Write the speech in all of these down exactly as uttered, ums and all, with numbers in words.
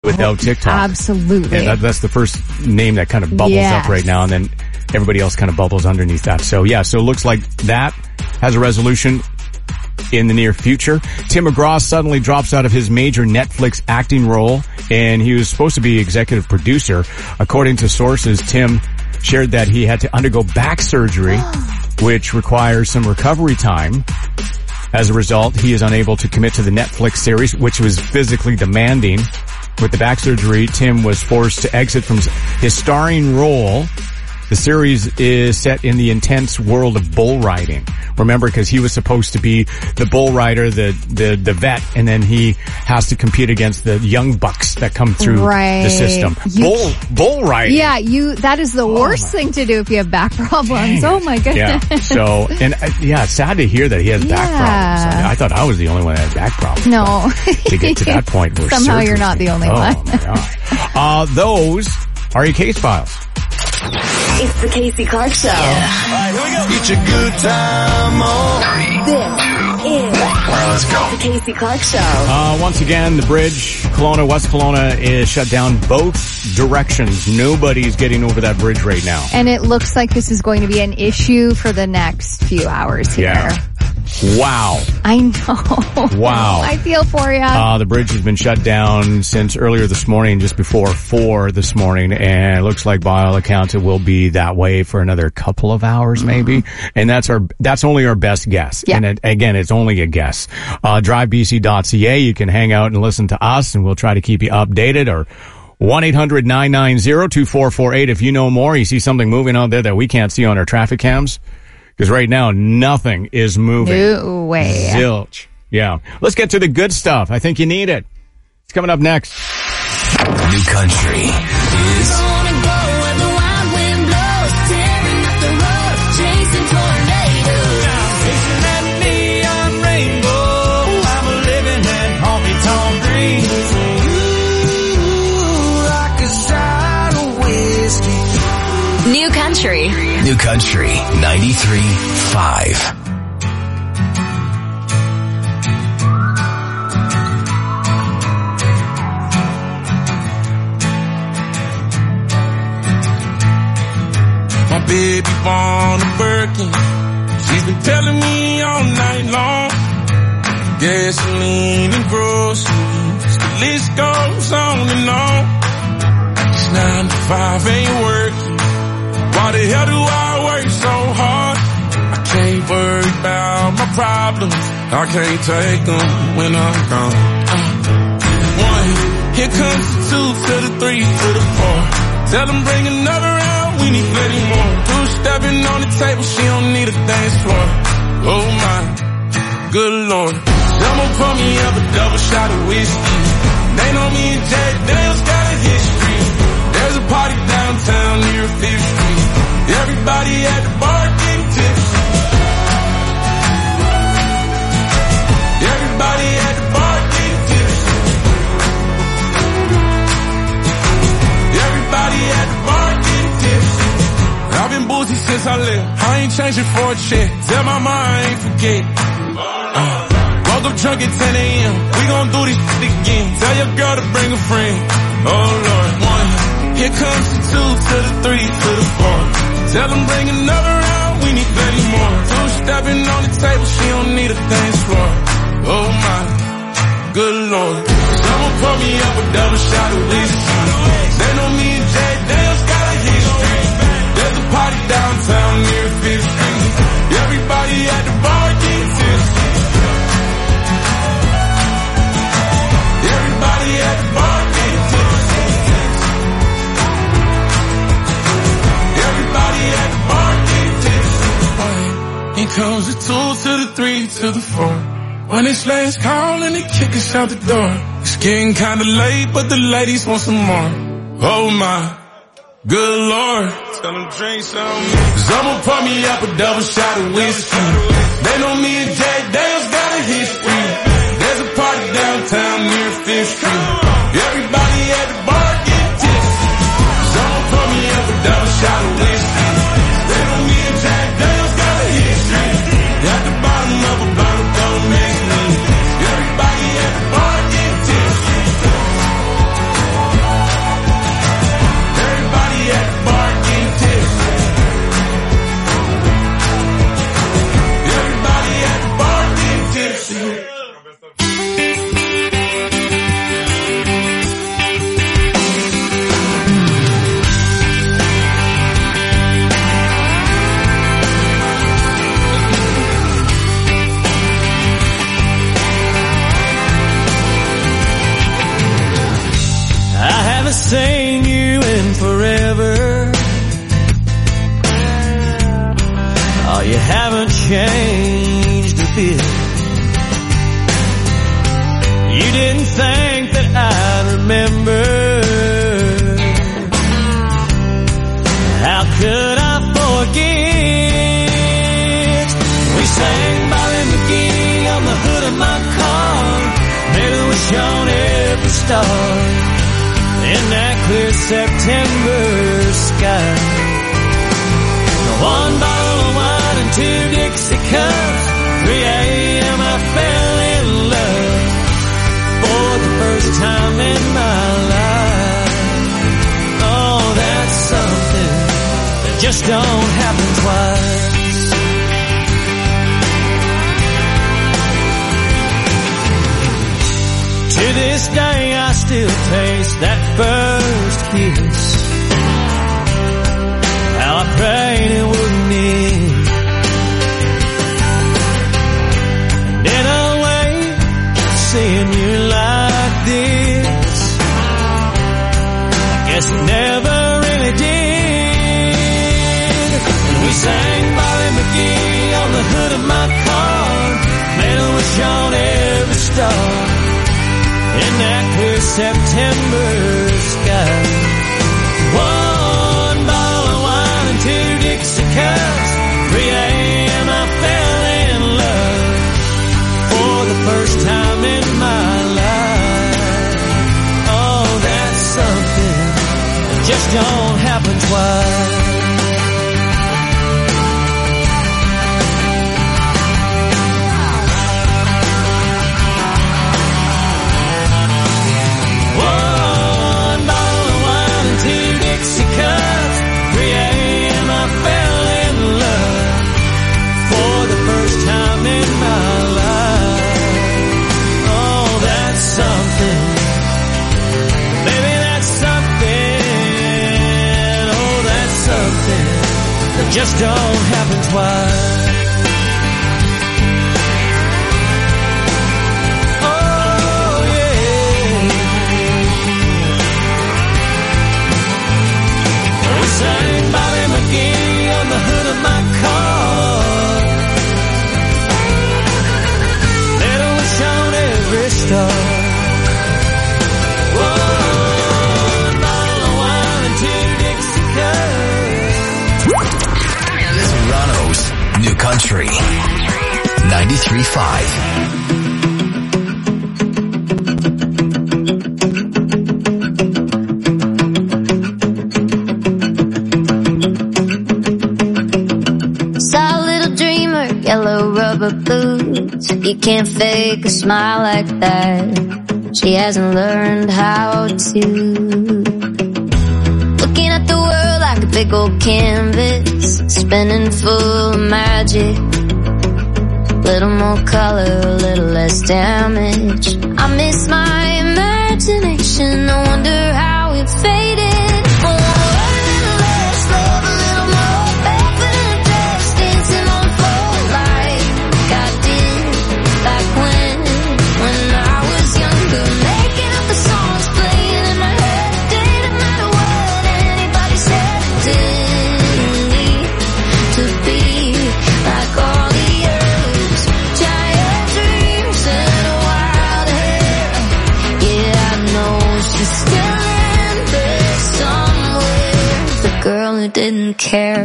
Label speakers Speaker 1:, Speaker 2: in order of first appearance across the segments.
Speaker 1: without TikTok.
Speaker 2: Absolutely.
Speaker 1: And that, that's the first name that kind of bubbles
Speaker 2: yes.
Speaker 1: up right now, and then everybody else kind of bubbles underneath that. So yeah, so it looks like that has a resolution in the near future. Tim McGraw suddenly drops out of his major Netflix acting role, and he was supposed to be executive producer. According to sources, Tim shared that he had to undergo back surgery, which requires some recovery time. As a result, he is unable to commit to the Netflix series, which was physically demanding. With the back surgery, Tim was forced to exit from his starring role. The series is set in the intense world of bull riding. Remember, because he was supposed to be the bull rider, the, the, the vet, and then he has to compete against the young bucks that come through
Speaker 2: right.
Speaker 1: the system.
Speaker 2: You,
Speaker 1: bull, bull riding.
Speaker 2: Yeah, you, that is the worst oh thing to do if you have back problems. Oh my goodness.
Speaker 1: Yeah. So, and uh, yeah, it's sad to hear that he has
Speaker 2: yeah.
Speaker 1: back problems. I, I thought I was the only one that had back problems.
Speaker 2: No.
Speaker 1: To get to that point where
Speaker 2: somehow you're not the only
Speaker 1: oh,
Speaker 2: one.
Speaker 1: Oh my God. Uh, those are your case files.
Speaker 3: It's the Casey Clark Show.
Speaker 4: Yeah. All right, here we go. Get your good time on.
Speaker 3: Three, this two, is
Speaker 4: all right, let's go.
Speaker 3: the Casey Clark Show.
Speaker 1: Uh, once again, the bridge, Kelowna, West Kelowna, is shut down both directions. Nobody's getting over that bridge right now.
Speaker 2: And it looks like this is going to be an issue for the next few hours here.
Speaker 1: Yeah. Wow.
Speaker 2: I know.
Speaker 1: Wow.
Speaker 2: I feel for you.
Speaker 1: Uh, the bridge has been shut down since earlier this morning, just before four this morning, and it looks like by all accounts it will be that way for another couple of hours maybe. Mm-hmm. And that's our, that's only our best guess.
Speaker 2: Yeah.
Speaker 1: And it, again, it's only a guess. Uh, drive b c dot c a. You can hang out and listen to us, and we'll try to keep you updated, or one eight hundred nine nine zero two four four eight if you know more. You see something moving out there that we can't see on our traffic cams. Because right now, nothing is moving.
Speaker 2: No way.
Speaker 1: Zilch. Yeah. Let's get to the good stuff. I think you need it. It's coming up next.
Speaker 4: New Country is...
Speaker 3: New Country.
Speaker 4: New Country ninety-three point five.
Speaker 5: My baby born a Birkin. She's been telling me all night long. Gasoline and groceries. The list goes on and on. This nine to five ain't working. Why the hell do I work so hard? I can't worry about my problems. I can't take them when I'm gone. Uh, one, here comes the two to the three to the four. Tell them bring another round, we need plenty more. Two stepping on the table, she don't need a dance floor. Oh my, good Lord. Someone pour me up a double shot of whiskey. They know me and Jack Daniels got a history. There's a party downtown near Fifth Street. Everybody at the bar getting tipsy. Everybody at the bar getting tipsy. Everybody at the bar getting tipsy. I've been boozy since I left. I ain't changing for a check. Tell my mom I ain't forget. Uh, woke up drunk at ten a.m. We gon' do this shit again. Tell your girl to bring a friend. Oh Lord, one. Here comes the two to the three to the four. Tell them bring another round, we need plenty more. Two stepping on the table, she don't need a dance floor. Oh my, good Lord. Someone pour me up a double shot of whiskey. They know me and Jack Daniels got a history. There's a party downtown near Fifth Street. Everybody at the bar getting tipsy. Everybody at the bar getting tipsy. Here comes the two to the three to the four. When it's last call and they kick us out the door. It's getting kinda late, but the ladies want some more. Oh my, good Lord. Tell them drink some. Someone pour me up a double shot of whiskey. They know me and Jack Daniels got a history. There's a party downtown near Fifth Street. Everybody at the bar getting tipsy. Someone pour me up a double shot of whiskey. They know me and Jack Daniels got a history. At the bottom of a bottle, don't make me. Everybody at the bar getting tipsy.
Speaker 6: seen you in forever. Oh, you haven't changed a bit. You didn't think that I'd remember. How could I forget? We sang Bobby McGee on the hood of my car. Made a wish on every star in that clear September sky. One bottle of wine and two Dixie cups. three a.m. I fell in love for the first time in my life. Oh, that's something that just don't happen twice. To this day I still taste that first kiss. How I prayed it wouldn't end. And in a way, seeing you like this, I guess it never really did. And we sang Bobby McGee on the hood of my car. Made a wish on every star in that clear September sky. One bottle of wine and two Dixie cups. three a.m. I fell in love for the first time in my life. Oh, that's something that just don't happen twice. three a.m. I fell in love for the first time in my life. Oh, that's something. Baby, that's something. Oh, that's something that just don't happen twice. Sang Bobby McGee on the hood of my car. Made a wish on every star. One bottle of wine and two Dixie cups.
Speaker 7: Toronto's New Country ninety-three point five.
Speaker 8: Yellow rubber boots, you can't fake a smile like that. She hasn't learned how to. Looking at the world like a big old canvas, spinning full of magic. Little more color, a little less damage. I miss my imagination, I wonder how it faded. Girl who didn't care. I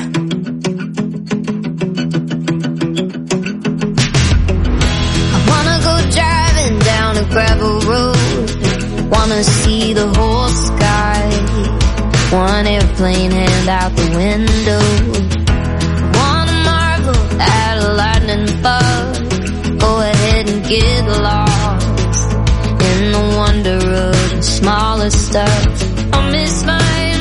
Speaker 8: wanna go driving down a gravel road. Wanna see the whole sky. One airplane hand out the window. Wanna marvel at a lightning bug. Go ahead and get lost in the wonder of the smallest stuff. I miss my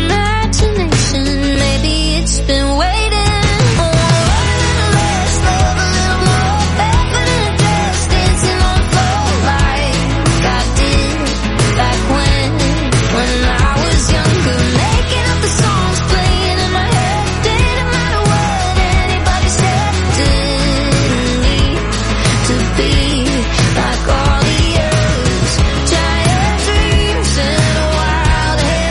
Speaker 8: maybe it's been waiting. Oh, a little less love, a little more barefoot in a dress, dancing on the floor like I did back when, when I was younger. Making up the songs, playing in my head. Didn't matter what anybody said. Didn't need to be like all the others. Giant dreams and a wild head.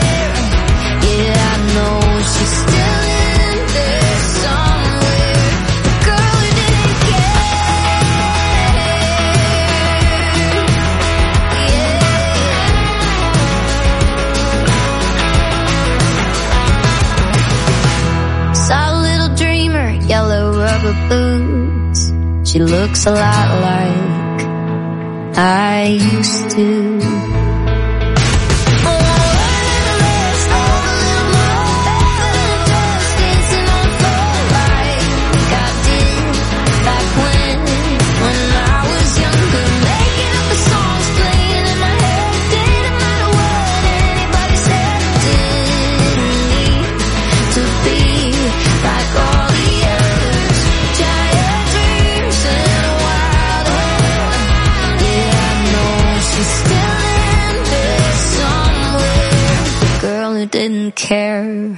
Speaker 8: rubber boots. She looks a lot like I used to. Didn't care.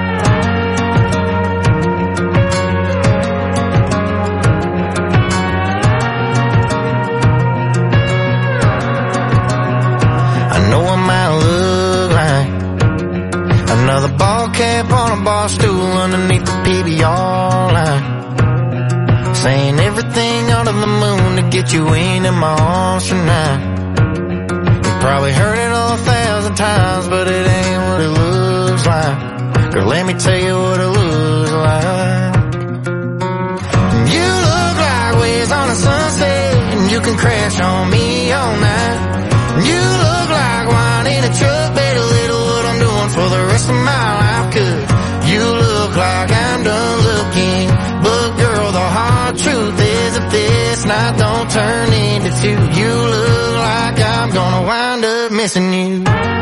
Speaker 9: I know I might look like another ball cap on a bar stool underneath the P B R line, saying everything under the moon to get you into my arms tonight. You probably heard it all a thousand times, but it ain't what it looks like. Girl, let me tell you what it looks like. You look like waves on a sunset, and you can crash on me all night. You look like wine in a truck, better little what I'm doing for the rest of my life. Cause you look like I'm done looking, but girl, the hard truth is if this night don't turn into two, you look like I'm gonna wind up missing you.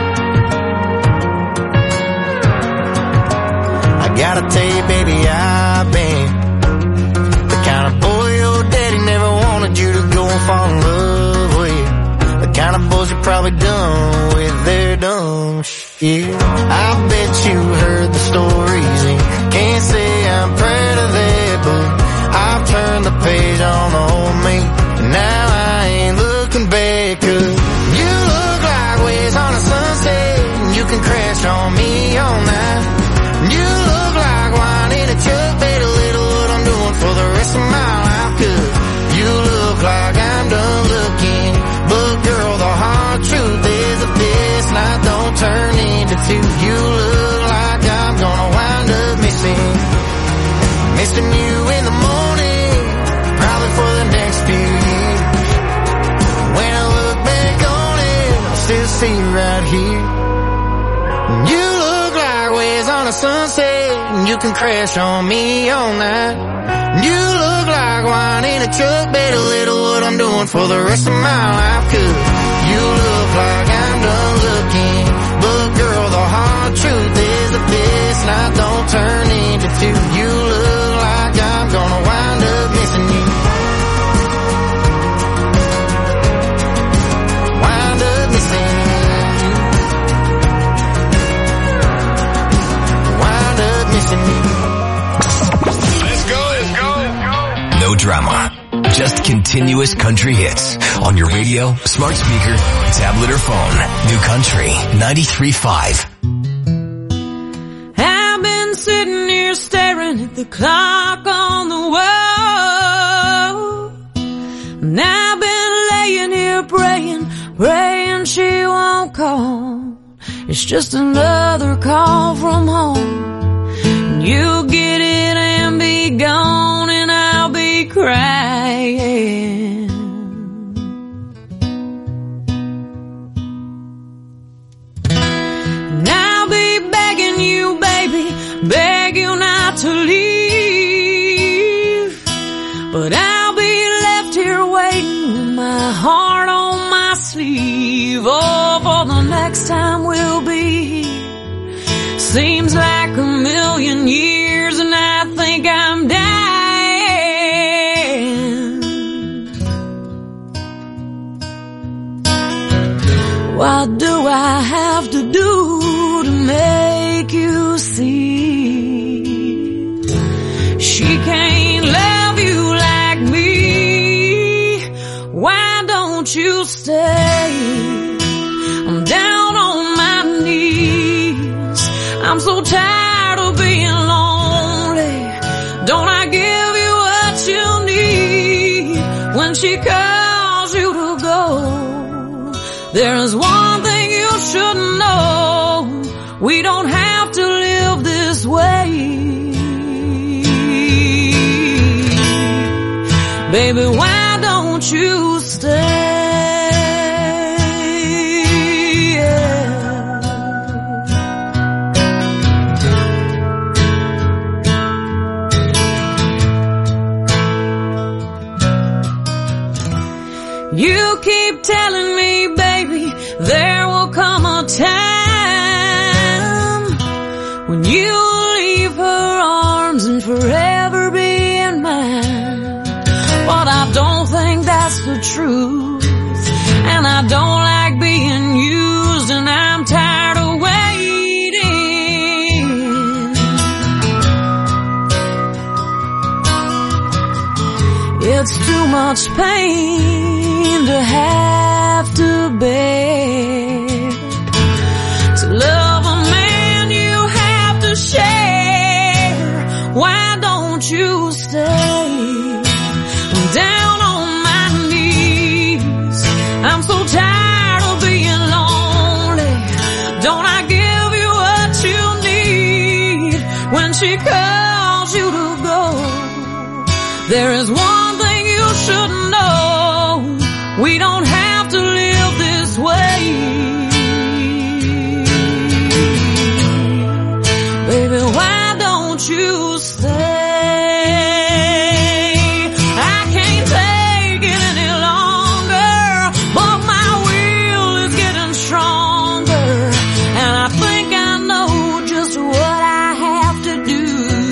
Speaker 9: I gotta tell you, baby, I've been the kind of boy your daddy never wanted you to go and fall in love with. The kind of boys you're probably done with their dumb shit. I bet you heard the stories and can't say I'm proud of that, but I've turned the page on the old me, and now I ain't looking back. Cause you look like waves on a sunset, and you can crash on me all night. You look like wine in a truck, better little what I'm doing for the rest of my life. Cause you look like I'm done looking, but girl, the hard truth is if this night don't turn into two, you look like I'm gonna wind up missing, missing you in the morning, probably for the next few years. When I look back on it, I'll still see you right here. You look like waves on a sunset, and you can crash on me all night. You look like wine in a truck, better little what I'm doing for the rest of my life. Cause you look like I'm done looking, but girl, the hard truth is if this night don't turn into two, you look like I'm gonna wind up missing you. Wind up missing you.
Speaker 4: Let's go, let's go.
Speaker 7: No drama. Just continuous country hits on your radio, smart speaker, tablet or phone. New Country ninety-three point five.
Speaker 6: I've been sitting here staring at the clock on the wall, and I've been laying here praying, praying she won't call. It's just another call from home. You get it and be gone, and I'll be crying. And I'll be begging you, baby, beg you not to leave. But I'll be left here waiting with my heart on my sleeve. Oh, for the next time we'll be here. Seems like a million years, and I think I'm dying. What do I have to do to make you see? She can't love you like me. Why don't you stay? I'm down on my knees. I'm so tired of being lonely. Don't I give you what you need when she calls you to go? There's one thing you should know. We don't have to live this way. when you leave her arms and forever be in mine. But I don't think that's the truth, and I don't like being used, and I'm tired of waiting. It's too much pain to have to bear, to love a man you have to share. Why don't you stay? I'm down on my knees, I'm so tired of being lonely. Don't I give you what you need when she calls you to go? There is one thing you should know, we don't have to live this way. Baby, why don't you stay? I can't take it any longer, but my will is getting stronger, and I think I know just what I have to do.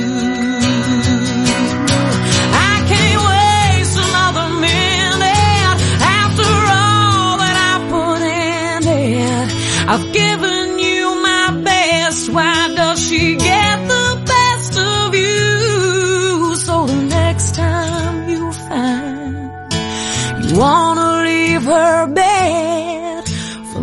Speaker 6: I can't waste another minute after all that I put in it. I've given you my best, why does she get the best of you? So the next time you find you wanna leave her bed for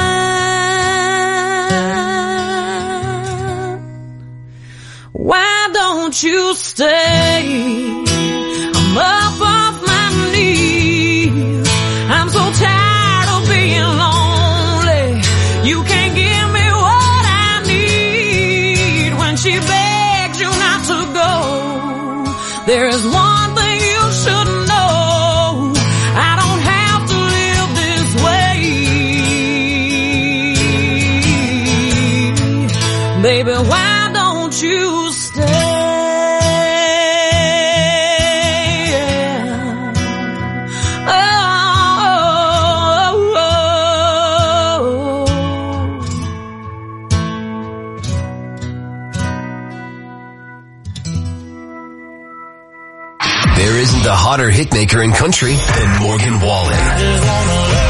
Speaker 6: mine, why don't you stay? I'm up off my knees, I'm so tired of being lonely. You can't give me what I need when she begs you not to go. There is one thing you should know, I don't have to live this way. Baby, why don't you stay? Oh, oh, oh,
Speaker 7: There isn't a hotter hitmaker in country than Morgan Wallen.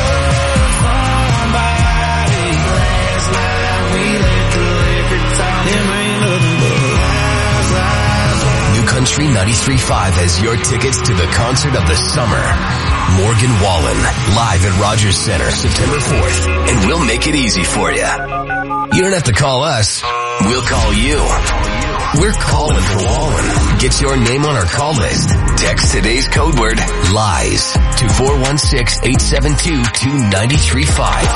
Speaker 7: New Country ninety-three point five has your tickets to the concert of the summer. Morgan Wallen, live at Rogers Center, September fourth, and we'll make it easy for you. You don't have to call us, we'll call you. We're calling for Wallen. Get your name on our call list. Text today's code word LIES to four one six, eight seven two, two nine three five.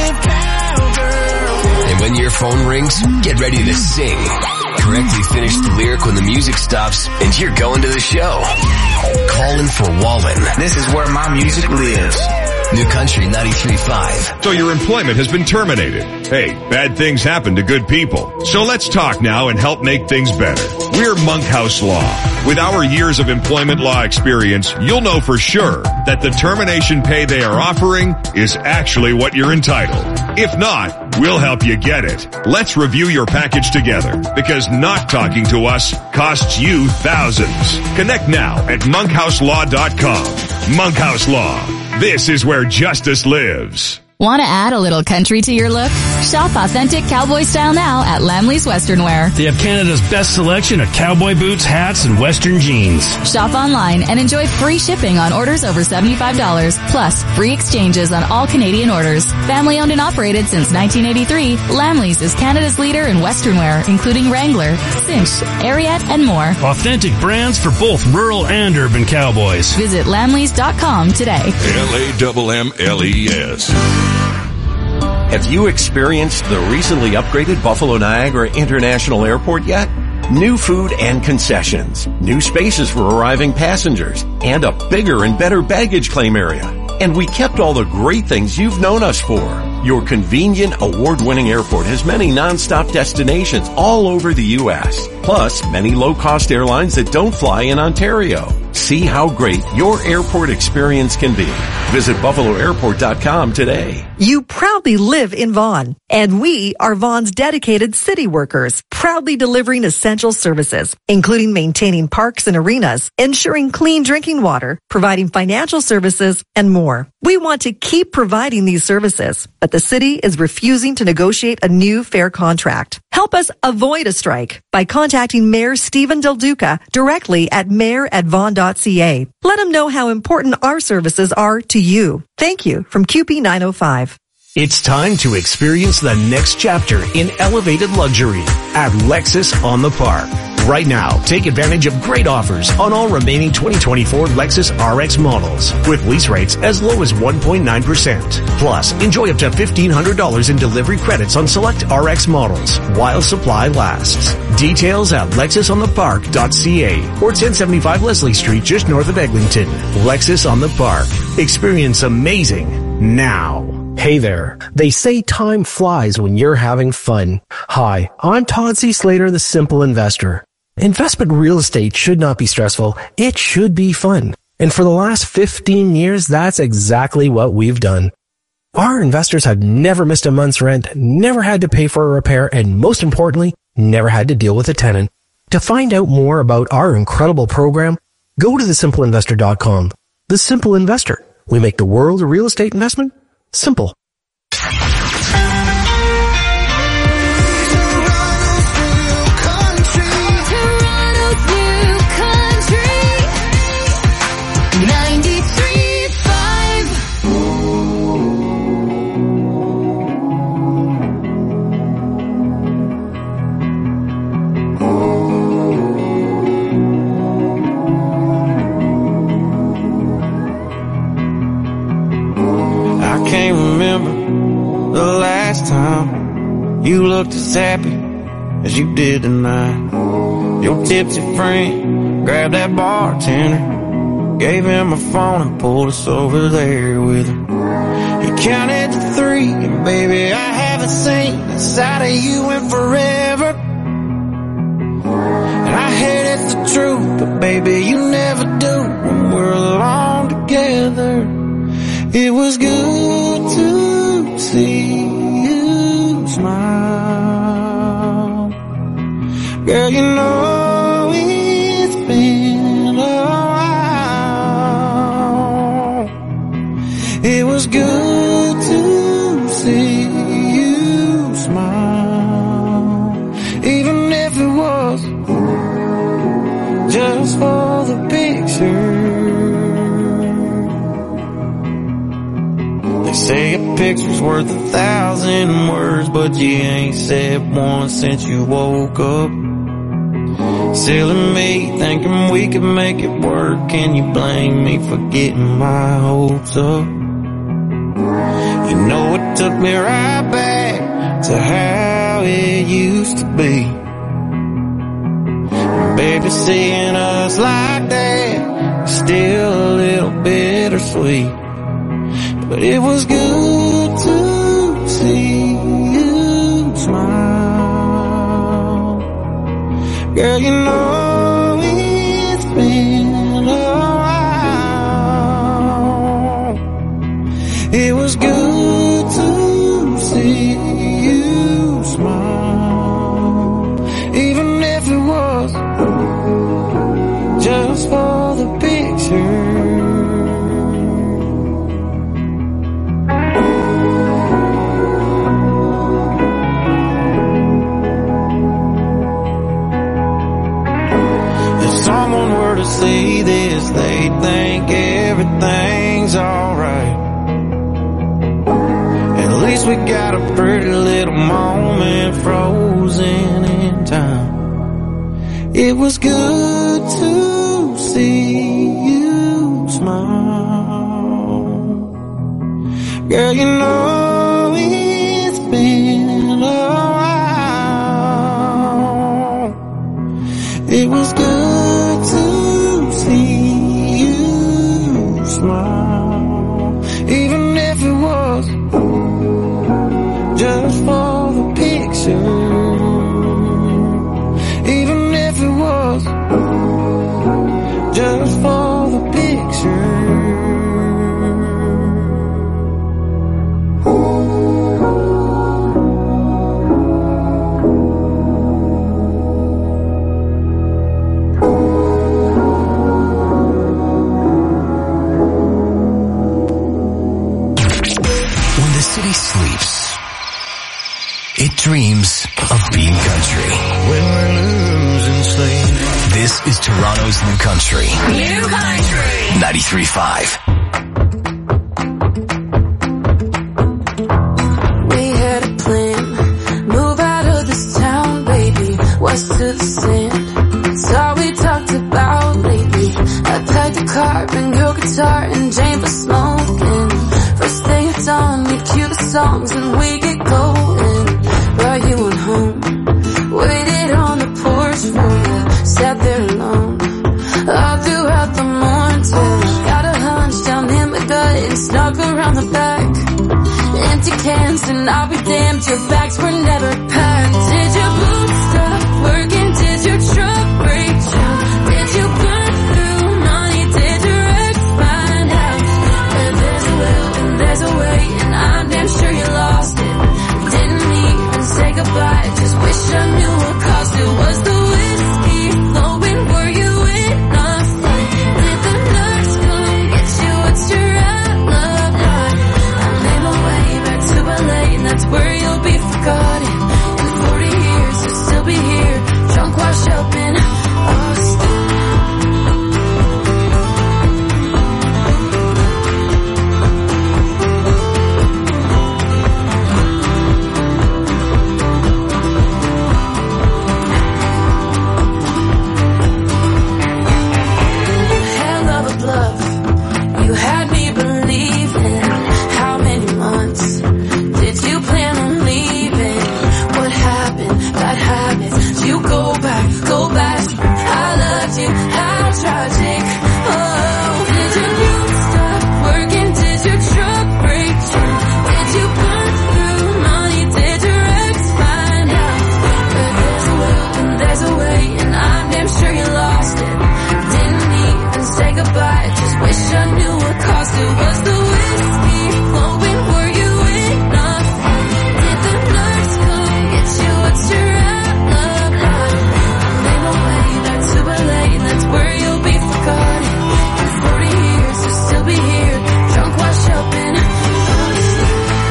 Speaker 7: And when your phone rings, get ready to sing. Correctly finish the lyric when the music stops, and you're going to the show. Calling for Wallen.
Speaker 10: This is where my music lives.
Speaker 7: New Country ninety-three point five.
Speaker 11: So your employment has been terminated. Hey, bad things happen to good people. So let's talk now and help make things better. We're Monkhouse Law. With our years of employment law experience, you'll know for sure that the termination pay they are offering is actually what you're entitled. If not, we'll help you get it. Let's review your package together, because not talking to us costs you thousands. Connect now at monkhouse law dot com. Monkhouse Law. This is where justice lives.
Speaker 12: Want to add a little country to your look? Shop authentic cowboy style now at Lamley's Western Wear.
Speaker 13: They have Canada's best selection of cowboy boots, hats, and Western jeans.
Speaker 12: Shop online and enjoy free shipping on orders over seventy-five dollars, plus free exchanges on all Canadian orders. Family owned and operated since nineteen eighty-three, Lamley's is Canada's leader in Western wear, including Wrangler, Cinch, Ariat, and more.
Speaker 13: Authentic brands for both rural and urban cowboys.
Speaker 12: Visit lamleys dot com today.
Speaker 14: L A M M L E S.
Speaker 15: Have you experienced the recently upgraded Buffalo Niagara International Airport yet? New food and concessions, new spaces for arriving passengers, and a bigger and better baggage claim area. And we kept all the great things you've known us for. Your convenient, award-winning airport has many non-stop destinations all over the U S, plus many low-cost airlines that don't fly in Ontario. See how great your airport experience can be. Visit buffalo airport dot com today.
Speaker 16: You proudly live in Vaughan, and we are Vaughan's dedicated city workers, proudly delivering essential services, including maintaining parks and arenas, ensuring clean drinking water, providing financial services, and more. We want to keep providing these services, but the city is refusing to negotiate a new fair contract. Help us avoid a strike by contacting Mayor Stephen Del Duca directly at mayor at vaughan dot c a. Let him know how important our services are to you. Thank you from Q P nine oh five.
Speaker 17: It's time to experience the next chapter in elevated luxury at Lexus on the Park. Right now, take advantage of great offers on all remaining twenty twenty-four Lexus R X models with lease rates as low as one point nine percent. Plus, enjoy up to fifteen hundred dollars in delivery credits on select R X models while supply lasts. Details at lexus on the park dot c a or ten seventy-five Leslie Street just north of Eglinton. Lexus on the Park. Experience amazing now.
Speaker 18: Hey there. They say time flies when you're having fun. Hi, I'm Todd C. Slater, the Simple Investor. Investment real estate should not be stressful. It should be fun. And for the last fifteen years, that's exactly what we've done. Our investors have never missed a month's rent, never had to pay for a repair, and most importantly, never had to deal with a tenant. To find out more about our incredible program, go to the simple investor dot com. The Simple Investor. We make the world of real estate investment simple.
Speaker 6: Time you looked as happy as you did tonight. Your tipsy friend grabbed that bartender, gave him a phone and pulled us over there with her. He counted to three, and baby, I haven't seen the side of you in forever. And I hate it's the truth, but baby, you never do when we're alone together. It was good to see smile. Girl, you know it's been a while. It was good to see you smile, even if it was just for the picture. They say a picture's worth a thousand words, but you ain't said one since you woke up. Silly me, thinking we could make it work. Can you blame me for getting my hopes up? You know it took me right back to how it used to be. And baby, seeing us like that is still a little bittersweet. But it was good to see you smile. Girl, you know it's been a while. It was good to see you smile, even if it was just for the picture. Someone were to see this, they'd think everything's alright. At least we got a pretty little moment frozen in time. It was good to see you smile. Girl, you know it's been a while. It was good to see you smile, even if it was
Speaker 7: dreams of being country.
Speaker 9: When we're losing sleep.
Speaker 7: This is Toronto's New Country.
Speaker 3: New Country.
Speaker 7: ninety-three point five.
Speaker 19: We had a plan. Move out of this town, baby. West to the sand. It's all we talked about lately. I packed a car, bring your guitar, and Jane for smoking. First thing at dawn, we'd cue the songs and we get going. Brought you on home, waited on the porch for you, sat there alone, all throughout the morning till I got a hunch down in my gut and snuck around the back. Empty cans and I'll be damned, your bags were never packed. Did your boots stop working? Did your truck break down? Did you burn through money? Did your ex find out? But there's a will and there's a way, and I'm damn sure you lost it. Didn't even say goodbye, just wish I knew what caused it. Was the whiskey flowing? Were you in a fight? Did the nurse come get you? What's your outlook like? I made my way back to L A, and that's where you'll be forgotten. In forty years you'll still be here, drunk, washed up in Austin. Hell of a bluff, you had me believing. How many months did you plan on leaving? What happened? Bad habits. You go back, go back. I loved you, how tragic. Oh, did your roots stop working? Did your truck break down? Did you burn through money? Did your ex find out? But there's a will and there's a way, and I'm damn sure you lost it. Didn't even say goodbye, just wish I knew what caused it. Was the whiskey flowing? Were you in a fight? Did the nurse come get you? What's your outlook like? I made my way back to L A, and that's where you'll be forgotten. In forty years you'll still be here, drunk, washed up in Austin.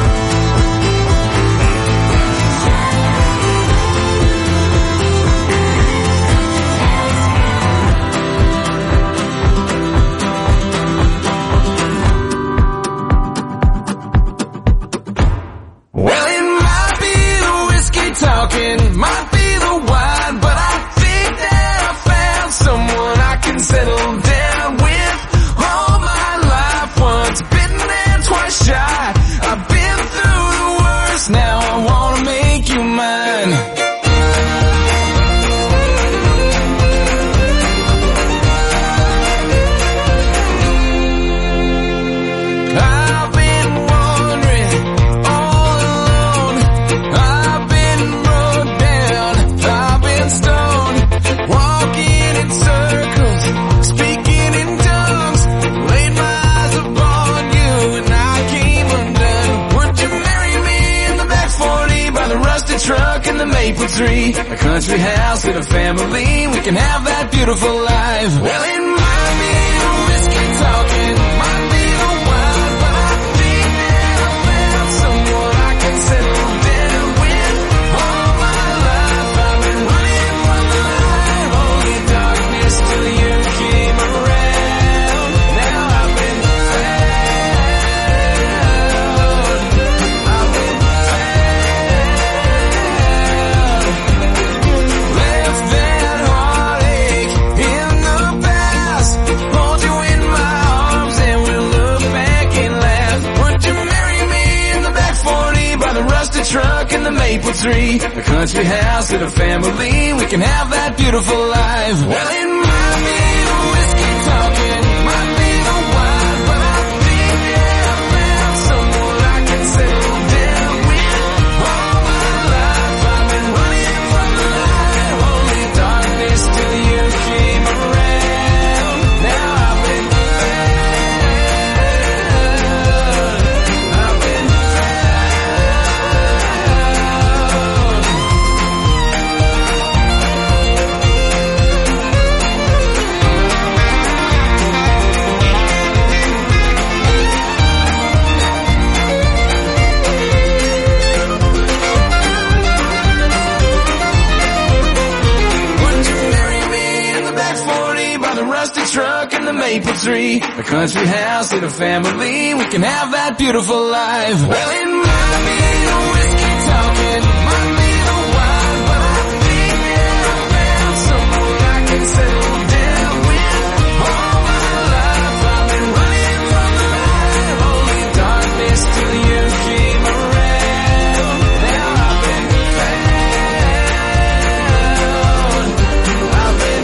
Speaker 6: Well, it might be the whiskey talking, might be the wine, but I think that I found someone I can settle down with. All my life, once bitten and twice shy. I've been through the worst, now I wanna make you mine. I've been wandering all alone. I've been rode down. I've been stoned. Walking in circles, speaking in tongues. Laid my eyes upon you and I came undone. Would you marry me in the back forty by the rusted truck and the maple tree? A country house and a family, we can have that beautiful life. Well, it might be the whiskey talking, might be the wine, but I think that I found someone I can settle down with. All my life I've been running from the light, only darkness till you came around. Now I've been found. I've been found. Left that heartache in the past. Hold you in my arms and we'll look back and laugh. Would you marry me in the back forty by the rusted truck and the maple tree? A country house and a family, we can have that beautiful life. Well, it might be the whiskey talking, might be the wine, but I think that I found someone I can settle down with. All my life I've been running from the light, only darkness till you came around. Now I've been found. I've been found.
Speaker 10: maple tree, a country house and a family. We can have that beautiful life. Well, it might be the whiskey talking, might be the wine, but I think that I found someone I can settle down with. All my life I've been running from the light, holy darkness till you came around. Now I've been found. I've been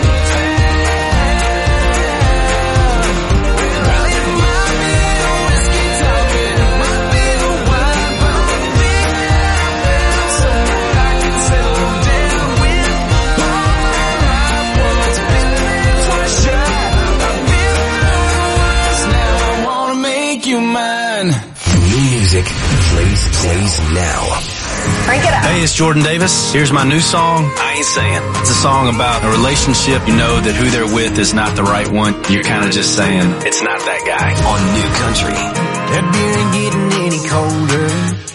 Speaker 7: Music plays, plays now.
Speaker 20: Crank it up.
Speaker 21: Hey, it's Jordan Davis. Here's my new song, I Ain't Saying. It's a song about a relationship. You know that who they're with is not the right one. You're kind of just saying, it's not that guy.
Speaker 7: On New Country.
Speaker 9: That beer ain't getting any colder,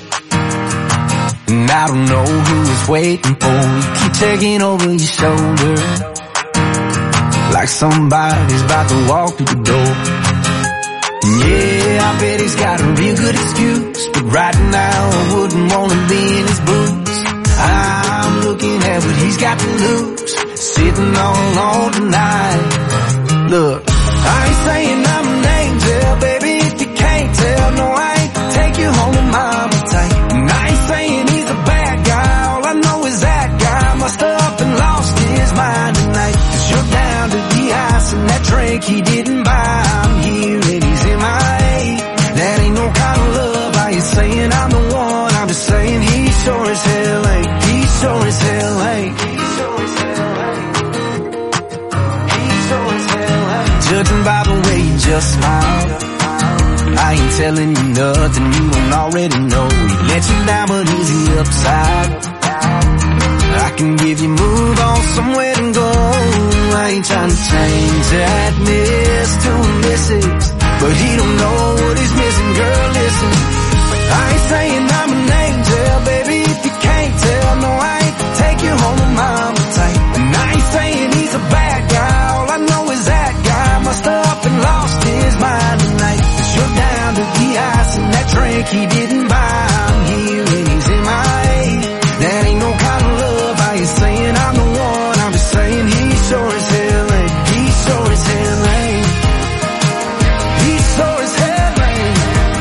Speaker 9: and I don't know who is waiting for you. Keep taking over your shoulder, like somebody's about to walk through the door. Yeah, I bet he's got a real good excuse, but right now I wouldn't want to be in his boots. I'm looking at what he's got to lose, sitting all alone tonight. Look, I ain't saying I'm an angel, baby, if you can't tell. No, I ain't take you home with mama tight. And I ain't saying he's a bad guy, all I know is that guy must have up and lost his mind tonight. Cause you're down to the ice and that drink he didn't buy. I'm here and he's in my eight. That ain't no kind of love. I ain't saying I'm the one, I'm just saying he sure as hell ain't. He sure as hell ain't. He sure as hell ain't. He sure as hell ain't. Judging by the way you just smile, I ain't telling you nothing you don't already know. He let you down but he's the upside. I can give you move on somewhere to go. I ain't trying to change that miss to a missus, but he don't know what he's missing, girl, listen. I ain't saying I'm an angel, baby, if you can't tell. No, I ain't take you home with mama tight. And I ain't saying he's a bad guy, all I know is that guy must have up and lost his mind tonight. Cause you're down to the ice and that drink he didn't buy. I'm here and he's in my eight. That ain't no kind of love. I ain't saying I'm the one, I'm just saying he sure as hell ain't. He sure as hell ain't. He sure as hell ain't.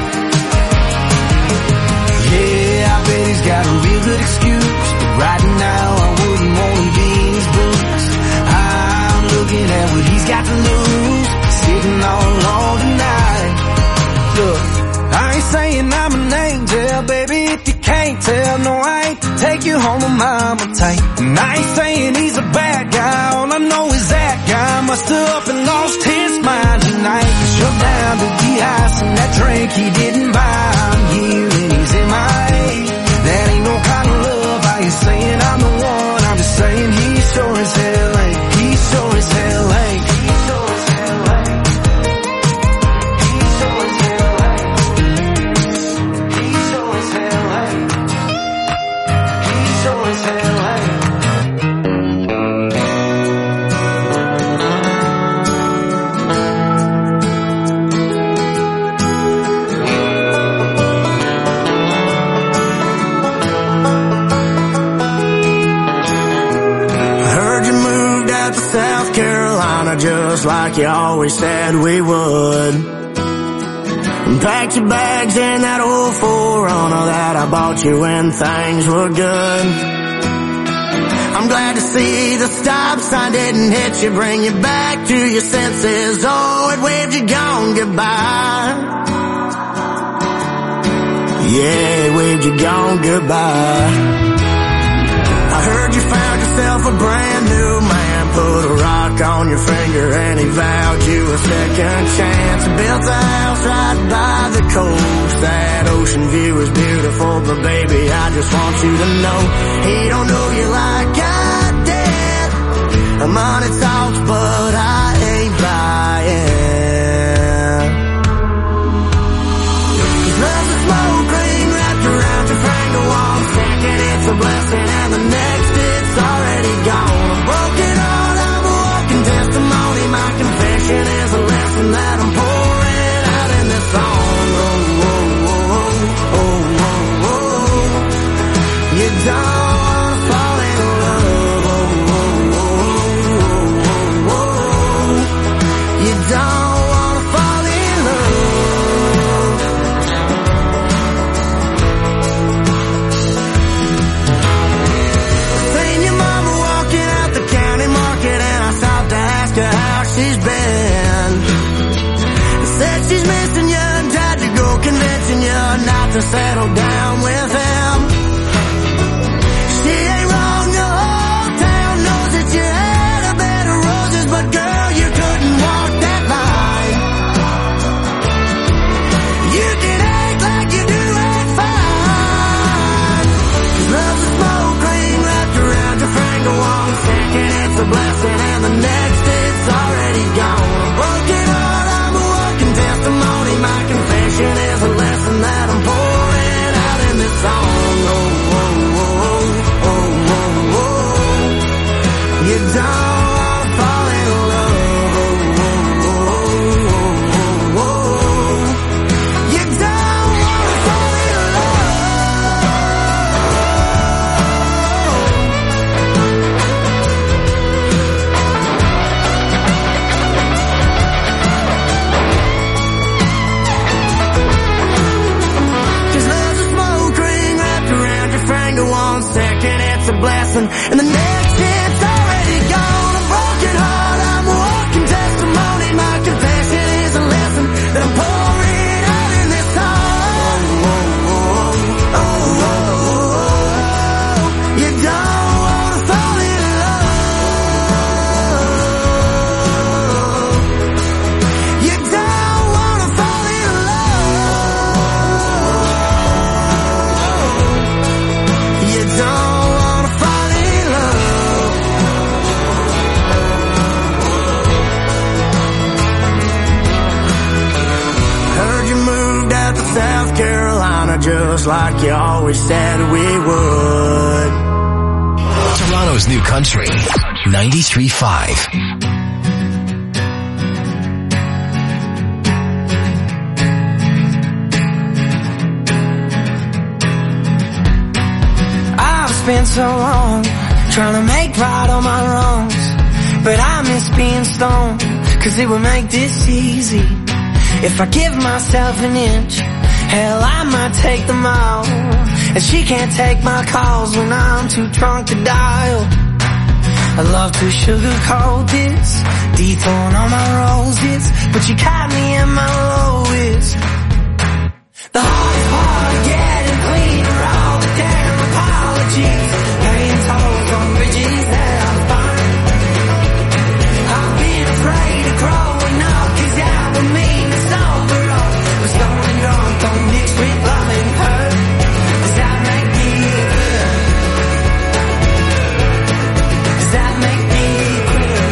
Speaker 9: Yeah, I bet he's got a real good excuse, but right now I wouldn't want to be in his boots. I'm looking at what he's got to lose, sitting all alone tonight. Look, I ain't saying I'm an angel, baby, if you can't tell. No, I ain't take you home with mama tight. And I ain't saying he's a bad guy, all I know is that guy must have up and lost his mind tonight. Cause you're down to the ice and that drink he didn't buy. I'm here and he's in my eight. That ain't no kind of love. I ain't saying I'm the one, I'm just saying he sure as hell ain't. He sure as hell ain't. He sure as hell ain't. He sure as hell ain't. He sure as hell ain't. He sure as hell ain't. South Carolina, just like you always said we would. And packed your bags in that old four runner that I bought you when things were good. I'm glad to see the stop sign didn't hit you, bring you back to your senses. Oh, it waved you gone goodbye. Yeah, it waved you gone goodbye. I heard you found yourself a brand new man. Put a rock on your finger and he vowed you a second chance. Built a house right by the coast. That ocean view is beautiful, but baby, I just want you to know he don't know you like I did. Money talks, but I ain't buying. Cause love's a smoke ring wrapped around your finger. One second it's a blessing and the next it's already gone. A broken heart, I'm a walking testimony. My confession is a lesson she's been. Said she's missing you and tried to go convincing you not to settle down with him. She ain't wrong, the whole town knows that you had a bed of roses, but girl, you couldn't walk that line. You can act like you do it fine. 'Cause love's a smoke ring wrapped around your finger. One second it's a blessing and the next it's already gone. A broken heart, I'm a walking testimony. My confession is a lesson that I'm pouring out in this song. Oh, oh, oh, oh, oh, oh. You don't wanna fall in love. Oh, oh, oh, oh, oh. You don't wanna fall in love. Cause love's a smoke ring wrapped around your finger. One second it's a blessing and the next it's already gone. A broken heart, I'm a walking testimony. My confession is a lesson that I'm pouring out in this song. Oh, oh, oh, oh, oh, oh. You don't wanna fall in love. You don't wanna fall in love. You don't wanna fall in love. Heard you moved out to South Carolina just like you always said we would.
Speaker 7: Toronto's new country, ninety-three point five.
Speaker 6: I've spent so long trying to make right all my wrongs, but I miss being stoned, cause it would make this easy. If I give myself an inch, hell I might take the mile. And she can't take my calls when I'm too drunk to dial. I love to sugarcoat this, dethorn all my roses, but you caught me in my lowest. The hardest part of getting clean are all the damn apologies, paying tolls on bridges that I've burned. I've been afraid of growing up, cause that would mean to sober up. But stoned and drunk don't mix with love and hurt. Does that make me good? Does that make me quitter?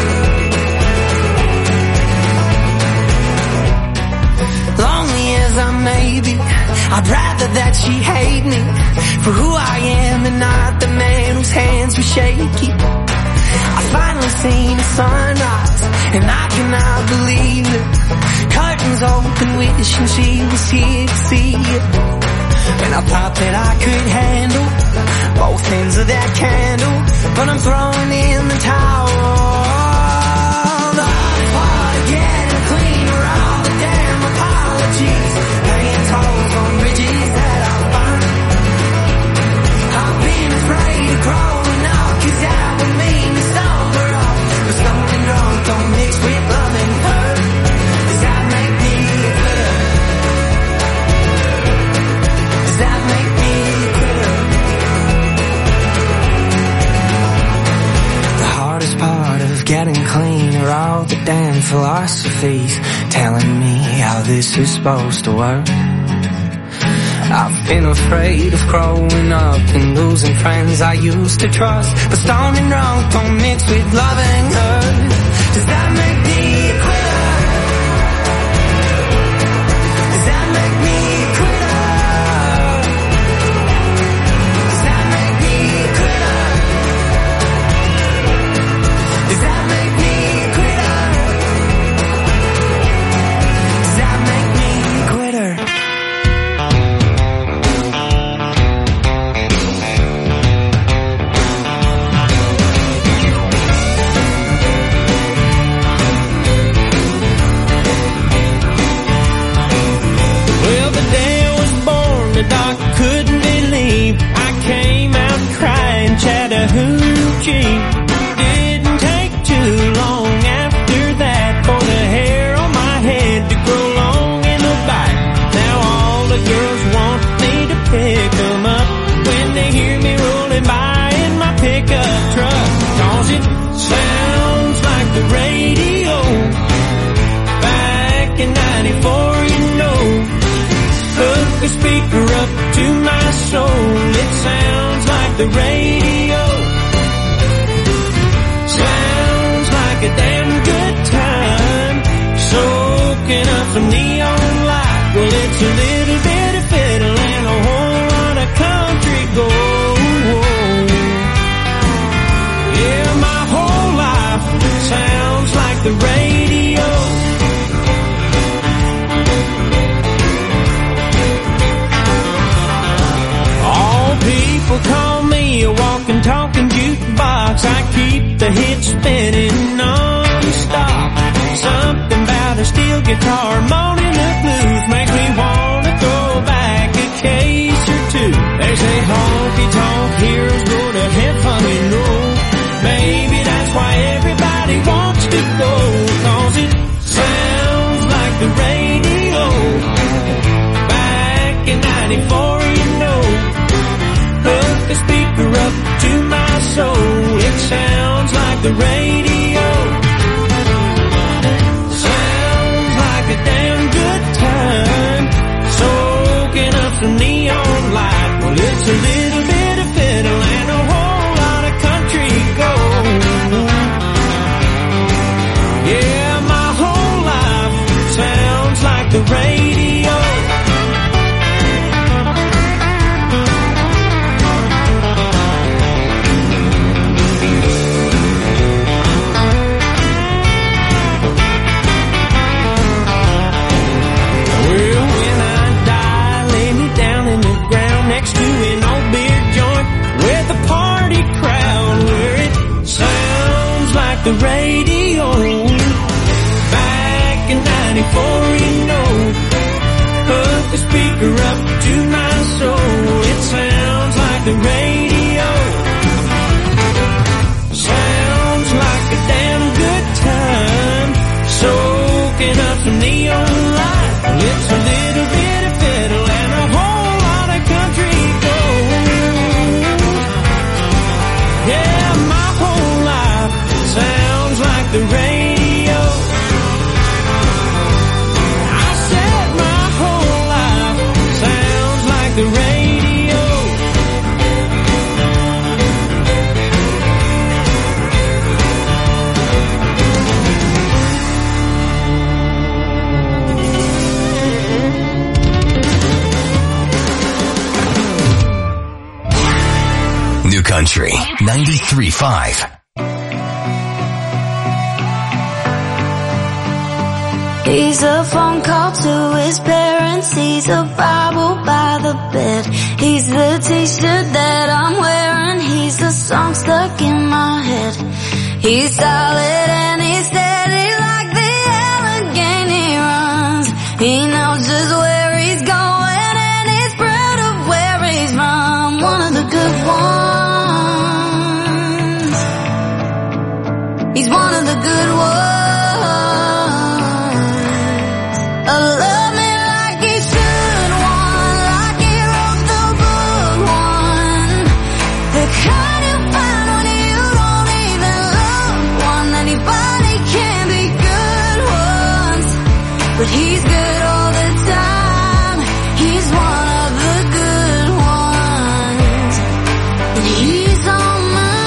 Speaker 6: Lonely as I may be, I'd rather that she hate me for who I am and not the man whose hands were shaky. I finally seen the sunrise and I cannot believe it. Curtains open, wishing she was here to see it. And I thought that I could handle both ends of that candle, but I'm throwing in the towel. The hardest part of getting clean are all the damn apologies, paying tolls on bridges that I've burned. I've been afraid of growing up, cause that would mean to sober up. But stoned and drunk don't mix with love and hurt. Does that make me good? Does that make me quitter? The hardest part of getting clean are all the damn philosophies telling me how this is supposed to work. I've been afraid of growing up and losing friends I used to trust, but stoned and drunk don't mix with love and hurt. Does that make me a quitter? Does that make me a quitter? Does that make me a quitter? Does that make me a quitter? Does that make me a quitter? The doc couldn't believe I came out crying Chattahoochee. Didn't take too long after up to my soul. It sounds like the radio. Sounds like a damn good time. Soaking up some neon light. Well, it's a little bit of fiddle and a whole lot of country gold. Yeah, my whole life sounds like the radio. All people call me a walking, talking jukebox. I keep the hits spinning non-stop. Something about a steel guitar moaning the blues makes me wanna go back a case or two. They say honky-tonk heroes go to heaven, you know. Maybe that's why everybody wants to go, 'cause it sounds like the radio. Back in ninety-four, you know. Hook the speaker up to my soul. It sounds like the radio. Sounds like a damn good time. Soaking up some neon light. Well, it's a little bit of fiddle and a whole lot of country gold. Yeah, my whole life sounds like the radio. Well, when I die, lay me down in the ground next to an old beer joint with a party crowd where it sounds like the radio. Back in ninety-four, you know. Hook the speaker up to my soul. It sounds like the radio. Sounds like a damn good time. Soaking up some neon light. It's a little bit of fiddle and a whole lot of country gold. Yeah, my whole life sounds like the radio. I said my whole life sounds like the radio.
Speaker 7: New Country ninety-three point five.
Speaker 8: He's a phone call to his parents. He's a Bible by the bed. He's the t-shirt that I'm wearing. He's the song stuck in my head. He's solid and he's steady like the Allegheny runs. He knows just where he's going and he's proud of where he's from. One of the good ones. He's one of the good ones. But he's good all the time. He's one of the good ones. And he's all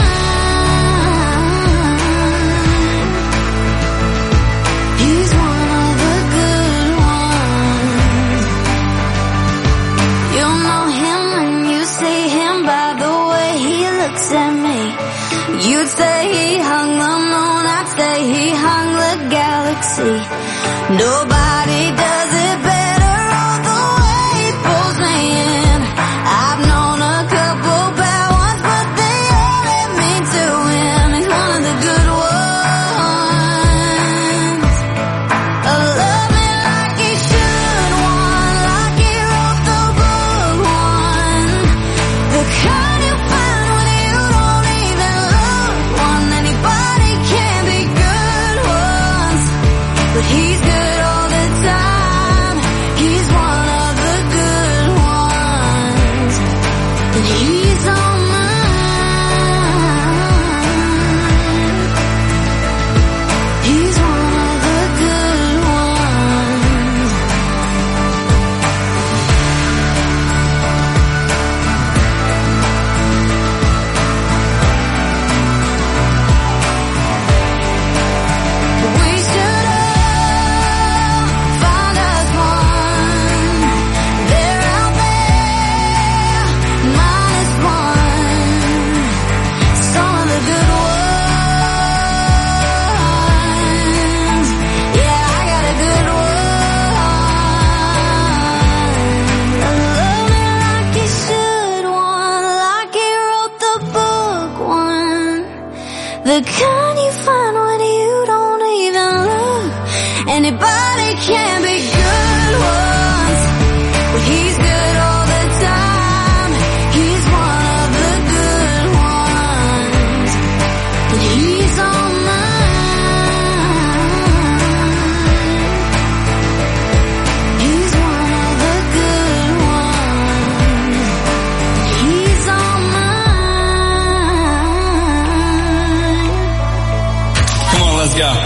Speaker 8: mine. He's one of the good ones. You'll know him when you see him by the way he looks at me. You'd say he hung the moon, I'd say he hung the galaxy. Nobody does it better, all the way he pulls me in. I've known a couple bad ones, but they all let me to him. He's one of the good ones. A love me like he should, one like he wrote the book, one. The kind you find when you don't even look, one. Anybody can be good ones, but he's good all the time. the kind you find when you don't even look. Anybody can be good once, but he's good all the time. He's one of the good ones, and he's all mine. He's one of the good ones, and he's all mine.
Speaker 21: Come on, let's go.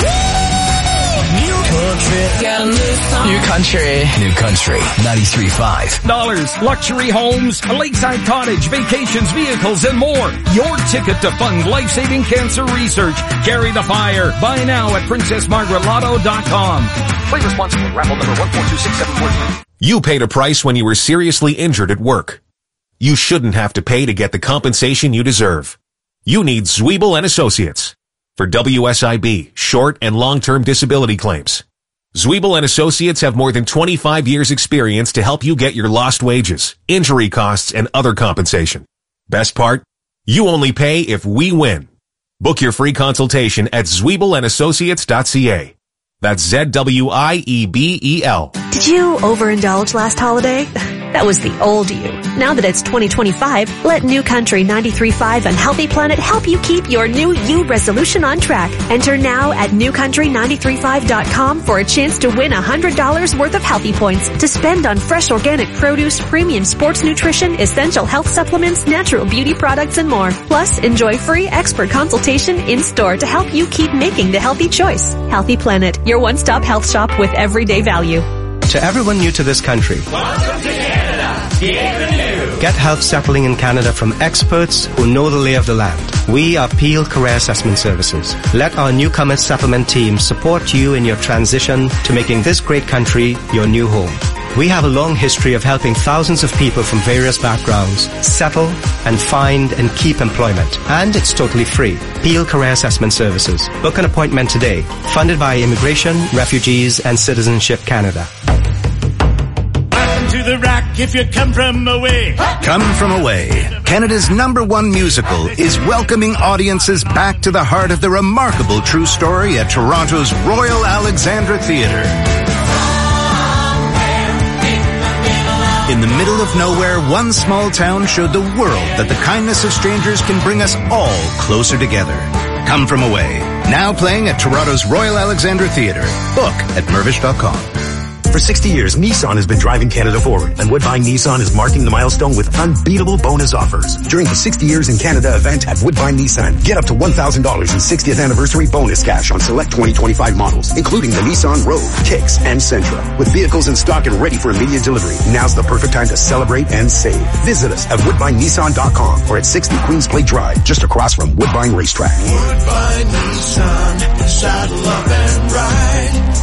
Speaker 7: New Country. New Country ninety-three point five.
Speaker 20: Dollars, luxury homes, a lakeside cottage, vacations, vehicles, and more. Your ticket to fund life-saving cancer research. Carry the fire. Buy now at princess margaret lotto dot com. Play responsibly. Raffle number one four two six seven four three.
Speaker 22: You paid a price when you were seriously injured at work. You shouldn't have to pay to get the compensation you deserve. You need Zwiebel and Associates for W S I B, short and long-term disability claims. Zwiebel and Associates have more than twenty-five years experience to help you get your lost wages, injury costs, and other compensation. Best part? You only pay if we win. Book your free consultation at zwiebel and associates dot c a. That's Z W I E B E L.
Speaker 23: Did you overindulge last holiday? That was the old you. Now that it's twenty twenty-five, let New Country ninety-three point five and Healthy Planet help you keep your new you resolution on track. Enter now at new country nine three five dot com for a chance to win one hundred dollars worth of Healthy Points to spend on fresh organic produce, premium sports nutrition, essential health supplements, natural beauty products, and more. Plus, enjoy free expert consultation in-store to help you keep making the healthy choice. Healthy Planet, your one-stop health shop with everyday value.
Speaker 24: To everyone new to this country,
Speaker 6: welcome to Canada. Bienvenue.
Speaker 24: Get help settling in Canada from experts who know the lay of the land. We are Peel Career Assessment Services. Let our newcomer settlement team support you in your transition to making this great country your new home. We have a long history of helping thousands of people from various backgrounds settle and find and keep employment. And it's totally free. Peel Career Assessment Services. Book an appointment today. Funded by Immigration, Refugees and Citizenship Canada.
Speaker 6: Welcome to the Rock if you come from away.
Speaker 25: Come From Away, Canada's number one musical, is welcoming audiences back to the heart of the remarkable true story at Toronto's Royal Alexandra Theatre. In the middle of nowhere, one small town showed the world that the kindness of strangers can bring us all closer together. Come From Away, now playing at Toronto's Royal Alexandra Theatre. Book at mervish dot com.
Speaker 17: For sixty years, Nissan has been driving Canada forward, and Woodbine Nissan is marking the milestone with unbeatable bonus offers. During the sixty years in Canada event at Woodbine Nissan, get up to one thousand dollars in sixtieth anniversary bonus cash on select twenty twenty-five models, including the Nissan Rogue, Kicks, and Sentra. With vehicles in stock and ready for immediate delivery, now's the perfect time to celebrate and save. Visit us at woodbine nissan dot com or at sixty Queens Plate Drive, just across from Woodbine Racetrack.
Speaker 6: Woodbine Nissan, saddle up and ride.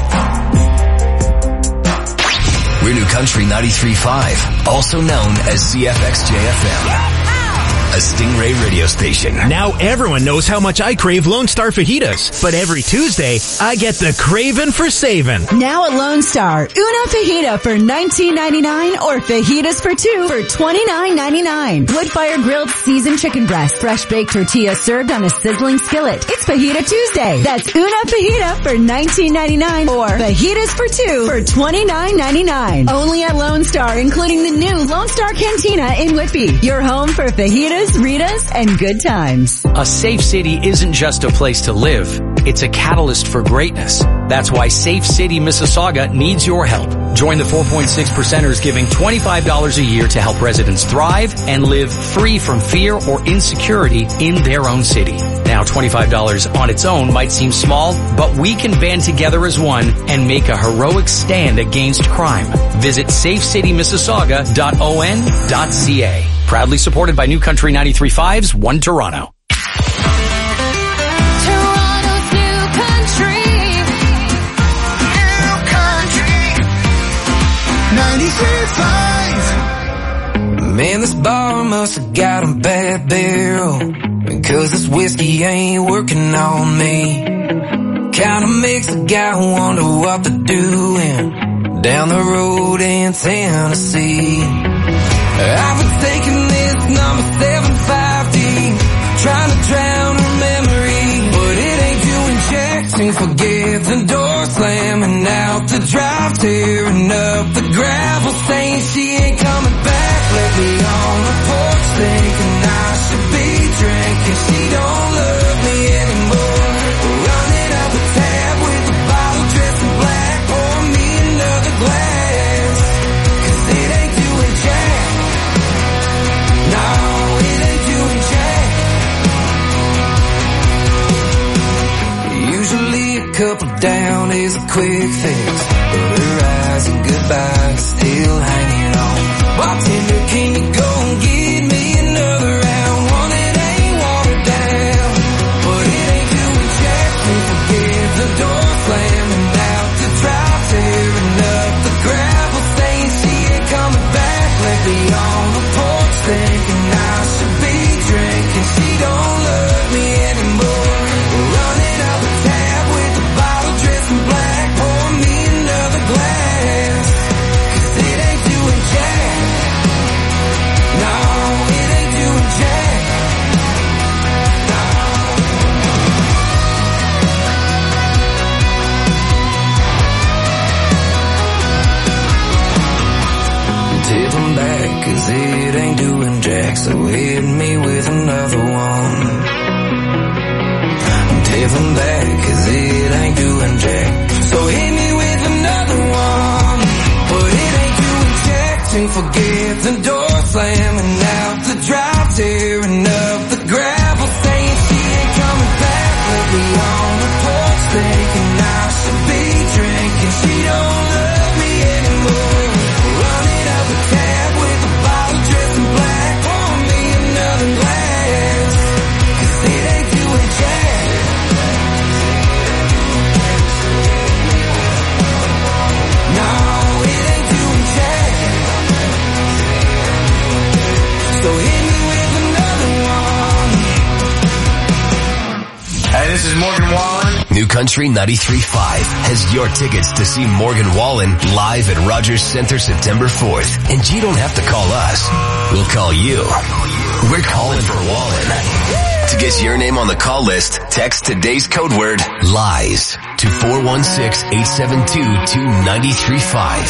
Speaker 7: We're New Country ninety-three point five, also known as C F X J F M. A Stingray radio station.
Speaker 17: Now everyone knows how much I crave Lone Star fajitas, but every Tuesday, I get the craving for saving.
Speaker 26: Now at Lone Star, una fajita for nineteen ninety-nine or fajitas for two for twenty-nine ninety-nine. Wood-fire grilled seasoned chicken breast, fresh baked tortilla served on a sizzling skillet. It's Fajita Tuesday. That's una fajita for nineteen ninety-nine or fajitas for two for twenty-nine ninety-nine. Only at Lone Star, including the new Lone Star Cantina in Whitby. Your home for fajitas, Ritas, and good times.
Speaker 27: A safe city isn't just a place to live. It's a catalyst for greatness. That's why Safe City Mississauga needs your help. Join the four point six percenters giving twenty-five dollars a year to help residents thrive and live free from fear or insecurity in their own city. Now, twenty-five dollars on its own might seem small, but we can band together as one and make a heroic stand against crime. Visit safe city mississauga dot o n dot c a. Proudly supported by New Country ninety-three point five's One Toronto.
Speaker 8: Toronto's New Country. New Country.
Speaker 6: ninety-three point five.
Speaker 10: Man, this bar must have got a bad barrel, because this whiskey ain't working on me. Kinda makes a guy wonder what they're doing down the road in Tennessee. I've been taking this number seven five D, trying to drown her memory, Can't forget the door slamming out the drive, tearing up the gravel, saying she ain't coming back. Left me on the porch thinking I should be drinking. She don't love me anymore. Running up a tab with a bottle dressed in black. Pour me another glass, 'cause it ain't doing jack. No, it ain't doing jack. Usually a couple down is a quick fix, but her eyes and goodbye still hanging on. Bartender, can you go and get me another round? One that ain't watered down, but it ain't doing jack. Can't forget the door slamming out the drive, tearing up the gravel, saying she ain't coming back. Left me on the porch thinking I should be drinking. She don't love me anymore. Running up a tab with a bottle dressed in black. Pour me another glass, 'cause it ain't doing jack. No, it ain't doing jack. No. Tip 'em back, 'cause it ain't doing jack. So hit me with another one. Tip 'em back, 'cause it ain't doing jack. So hit me with another one. But it ain't doing jack. Can't forget the door slamming out the drive, tearing up the gravel, saying she ain't coming back. Left me on the porch thinking I should be drinking. She don't love me anymore. Running up a tab with a bottle dressed in black. Pour me another glass, 'cause it ain't doing jack. No, it ain't doing jack. So hit me with another one.
Speaker 1: Hey, this is Morgan Wallen.
Speaker 7: New Country ninety-three point five has your tickets to see Morgan Wallen live at Rogers Center September fourth. And you don't have to call us. We'll call you. We're calling for Wallen. To get your name on the call list, text today's code word LIES to four one six, eight seven two, two nine three five.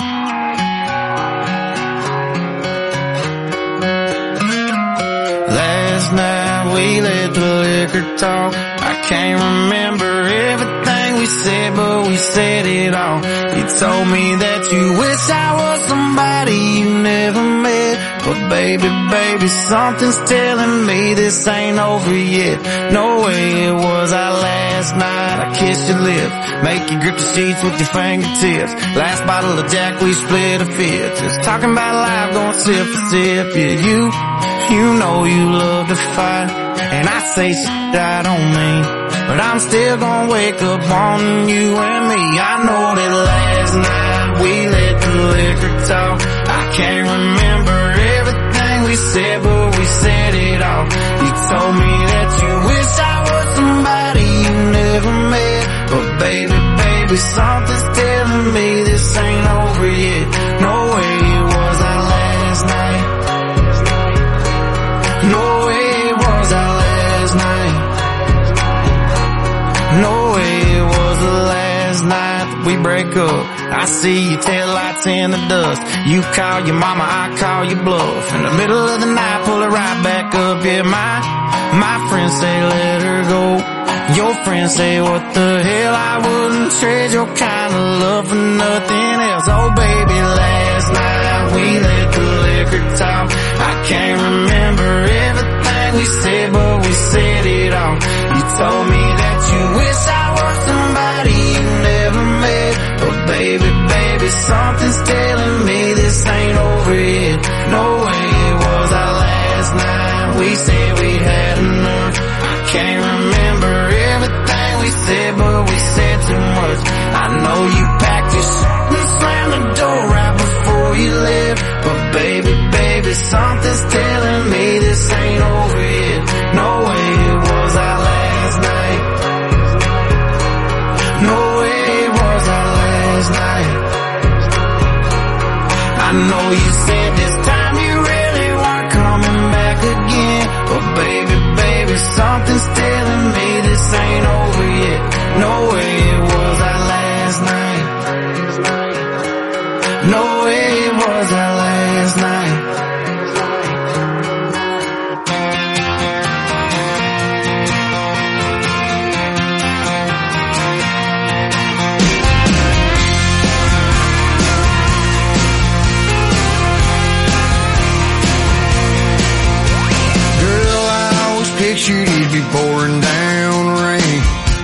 Speaker 9: Last night we let the liquor talk. I can't remember everything we said, but we said it all. You told me that you wish I was somebody you never met. But baby, baby, something's telling me this ain't over yet. No way it was our last night. I kissed your lips, make you grip the sheets with your fingertips. Last bottle of Jack, we split a fifth. Just talking about life, going sip for sip. Yeah, you, you know you love to fight, and I say shit I don't mean, but I'm still gonna wake up wanting you and me. I know that last night we let the liquor talk. I can't remember everything we said, but we said it all. You told me that you wish I was somebody you never met. But baby, baby, something's telling me this ain't over yet. No way it was our last night. No way it was our last night. No way it was the last night that we break up. I see your taillights in the dust. You call your mama, I call your bluff. In the middle of the night, pull her right back up. Yeah, my, my friends say let her go. Your friends say what the hell, I wouldn't trade your kind of love for nothing else. Oh baby, last night we let the liquor talk. I can't remember everything we said, but we said it all. You told me that you wish I was somebody you never met. But baby, baby, something's telling me this ain't over yet. No way it was our last night. We said we had enough. I can't remember everything we said, but we said too much. I know you packed your shit and slammed the door right before you left. But baby, baby, something's telling me this ain't over yet. No way it was our last night. No way it was our last night. I know you said this time you really weren't coming back again. But baby, baby, something's telling me this ain't over yet. No
Speaker 2: pouring down rain.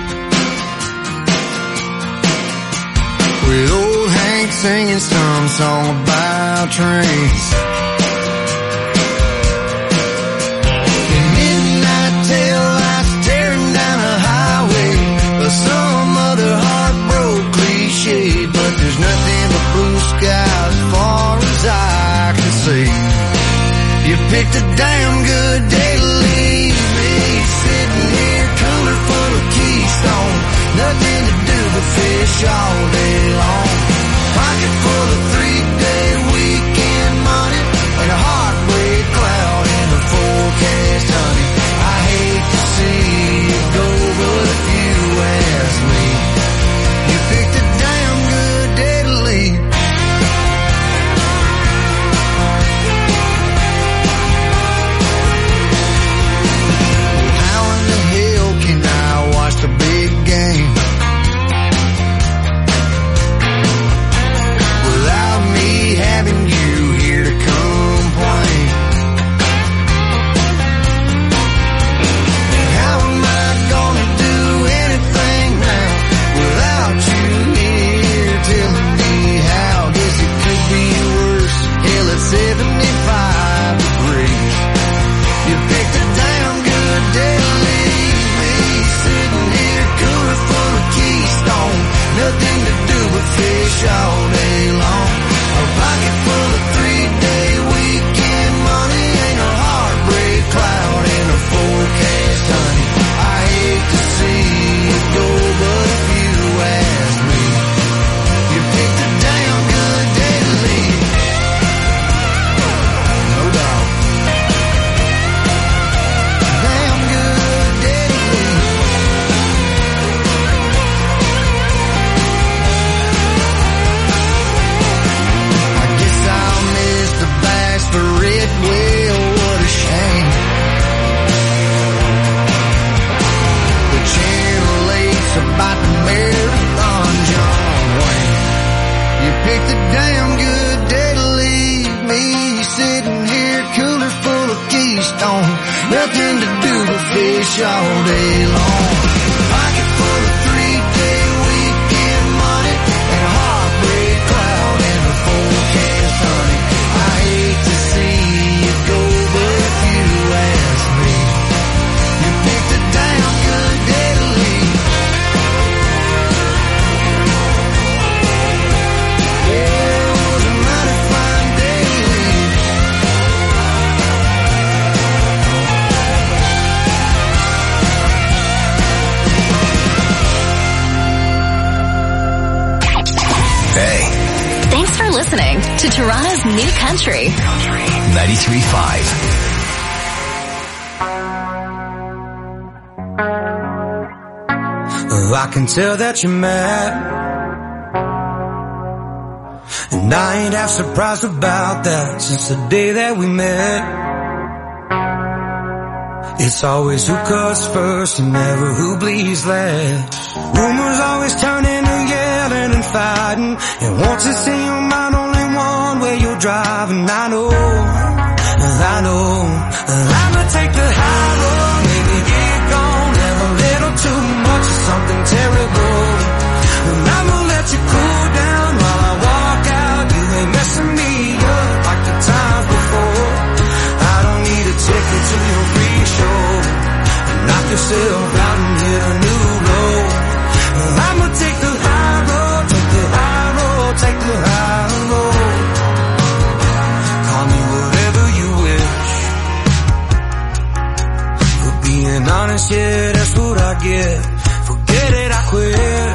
Speaker 2: With old Hank singing some song about trains. In midnight tail lights tearing down a highway, or some other heartbroken cliche, but there's nothing but blue sky as far as I can see. You picked a damn good day to leave me, sitting here cooler full of Keystone, nothing to do but fish all day long. Pocket full of three-day weekend money and a heartbreak cloud in the forecast, honey. I hate to see you go, but if you ask me, you picked a damn good day to leave. How in the hell can I watch the big game without me having you here to complain? How am I gonna do anything now without you here telling me how? Guess it could be worse. Hell, it's seventy-five degrees. You picked a damn good day to leave me, sitting here cooler full of Keystone, nothing to do but fish all day long. A pocket full of three-day weekend money, ain't a heartbreak cloud in a forecast, honey. I hate to see you go, but if you ask me, you picked a damn good day to leave. No doubt. Damn good day to leave. I guess I'll miss the bachelorette. Well, what a shame. The Channel eight's about the marathon, John Wayne. You picked a damn good day to leave me, sitting here cooler full of Keystone, nothing to do but fish all day long. Pocket full of three-day weekend money and a heartbreak cloud in the forecast, honey. I hate to see you go, but if you ask me, you picked a damn good day to leave. Yeah, it was a mighty fine day to leave.
Speaker 7: Hey,
Speaker 3: Thanks for listening to Toronto's New Country.
Speaker 7: ninety-three point five.
Speaker 10: Oh, I can tell that you're mad, and I ain't half surprised about that since the day that we met. It's always who cuts first and never who bleeds last. Rumors always turn into yelling and fighting, and once it's in your mind, only one way you're driving. I know, I know, I'ma take the high road, maybe get gone, have a little too much of something terrible, and I'ma let you cool down while I walk out. You ain't messing me up like the times before. I don't need a ticket to your free show. Knock yourself out and hit a new low. I'ma take the high road, take the high road, take the high road. Call me whatever you wish. For being honest, yeah, that's what I get. Forget it, I quit.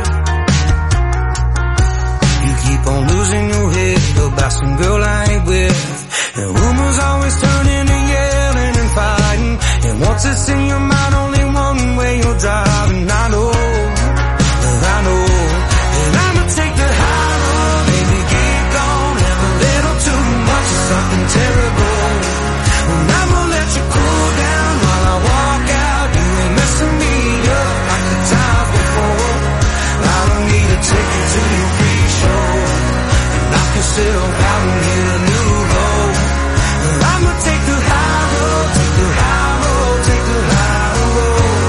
Speaker 10: You keep on losing your head about some girl I ain't with, and rumors always turn into yelling and fighting, and once it's in your mind, only one way you're driving. I know, I know, and I'ma take the high road, baby, get gone, have a little too much of something terrible, and I'ma let you cool down while I walk out. You ain't messing me up like the times before. I don't need a ticket to your free show. Knock yourself out and hit a new low. I'ma take the high road, take the high road, take the high road.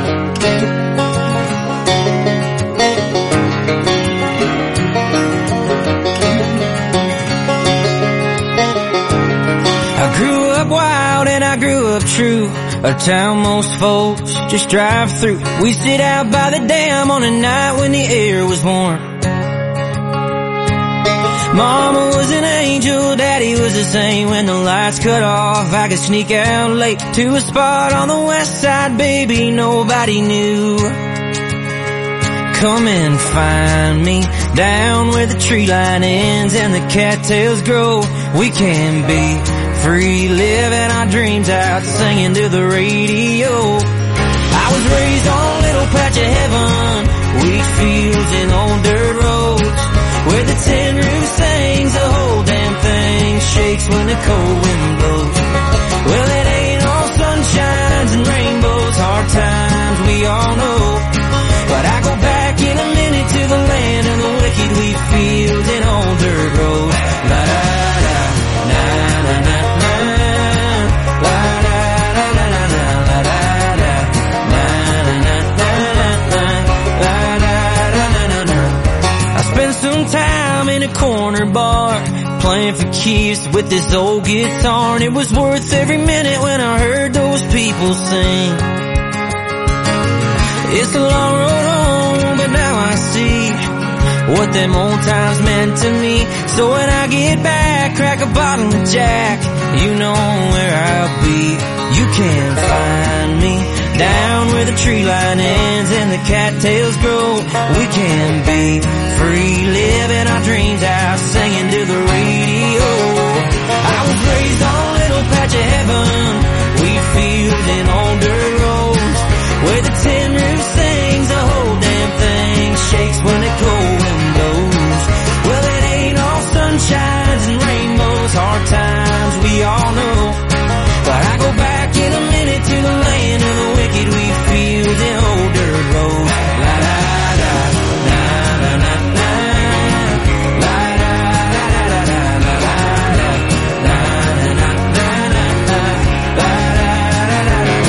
Speaker 6: I grew up wild and I grew up true. A town most folks just drive through. We sit out by the dam on a night when the air was warm. Mama was an angel, Daddy was the same. When the lights cut off, I could sneak out late to a spot on the west side, baby, nobody knew. Come and find me down where the tree line ends and the cattails grow. We can be free, living our dreams out, singing to the radio. I was raised on a little patch of heaven, wheat fields and old dirt roads, where the tin roof sings, the whole damn thing shakes when the cold wind blows. Well, it ain't all sunshines and rainbows, hard times we all know, but I go back in a minute to the land of the wicked, wheat fields and old dirt roads. La da da, na na na na, la da da da da da, la da da, na na na na na, la da da da da da. I spent some time in a corner bar, playing for keeps with this old guitar, and it was worth every minute when I heard those people sing. It's a long road home, but now I see what them old times meant to me. So when I get back, crack a bottle of Jack, you know where I'll be. You can find me down where the tree line ends and the cattails grow. We can be free, living our dreams out, singing to the radio. I was raised on a little patch of heaven, wheat fields and old dirt roads, where the tin roof sings, the whole damn thing shakes when the cold wind blows. Well, it ain't all sunshines and rainbows, hard times we all know, but I go back in a minute to the land of the wicked, wheat fields and old dirt roads. La da da, na na na na, la da da da da, la da da, na na na na na, la da da da da.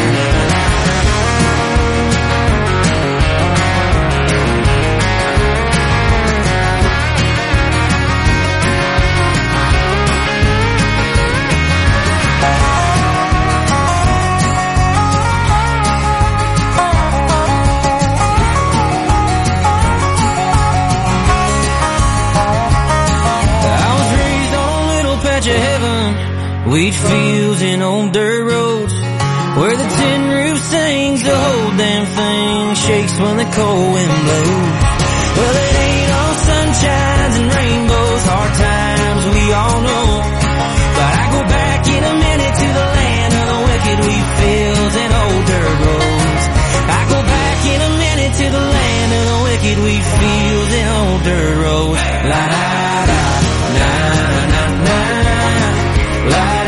Speaker 6: Wheat fields and old dirt roads, where the tin roof sings, the whole damn thing shakes when the cold wind blows. Well, it ain't all sunshines and rainbows, hard times we all know, but I go back in a minute to the land of the wicked, wheat fields and old dirt roads. I go back in a minute to the land of the wicked, wheat fields and old dirt roads. La da da, na na na, la da.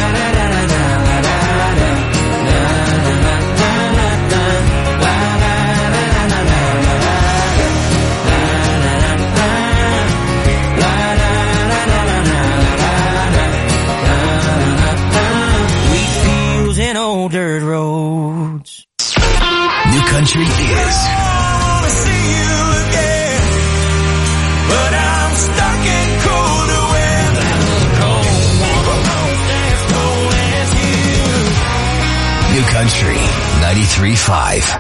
Speaker 6: Dirt roads.
Speaker 7: New country is.
Speaker 10: I wanna see you again, but I'm stuck in colder weather. Cold, as cold as you.
Speaker 7: New country ninety-three point five.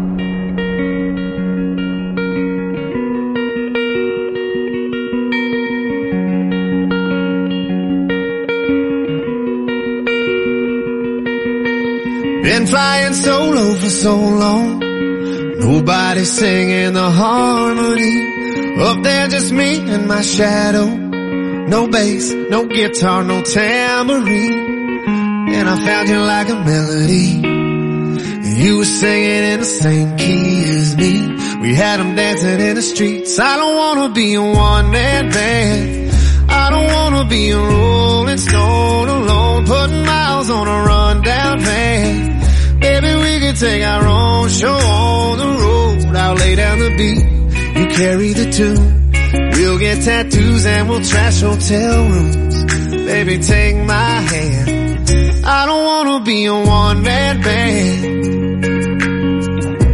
Speaker 2: Been flying solo for so long, nobody singing the harmony. Up there just me and my shadow, no bass, no guitar, no tambourine. And I found you like a melody, and you were singing in the same key as me. We had them dancing in the streets. I don't wanna be a one-man band, I don't wanna be a rolling stone alone, putting miles on a rundown van. Maybe we could take our own show on the road. I'll lay down the beat, you carry the tune. We'll get tattoos and we'll trash hotel rooms. Baby, take my hand, I don't wanna be a one-man band.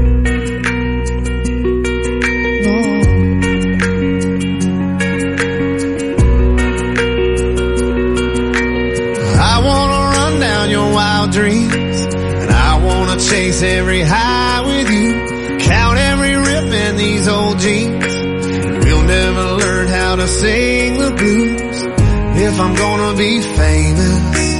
Speaker 2: our dreams. And I wanna chase every high with you, count every rip in these old jeans. And we'll never learn how to sing the blues if I'm gonna be famous.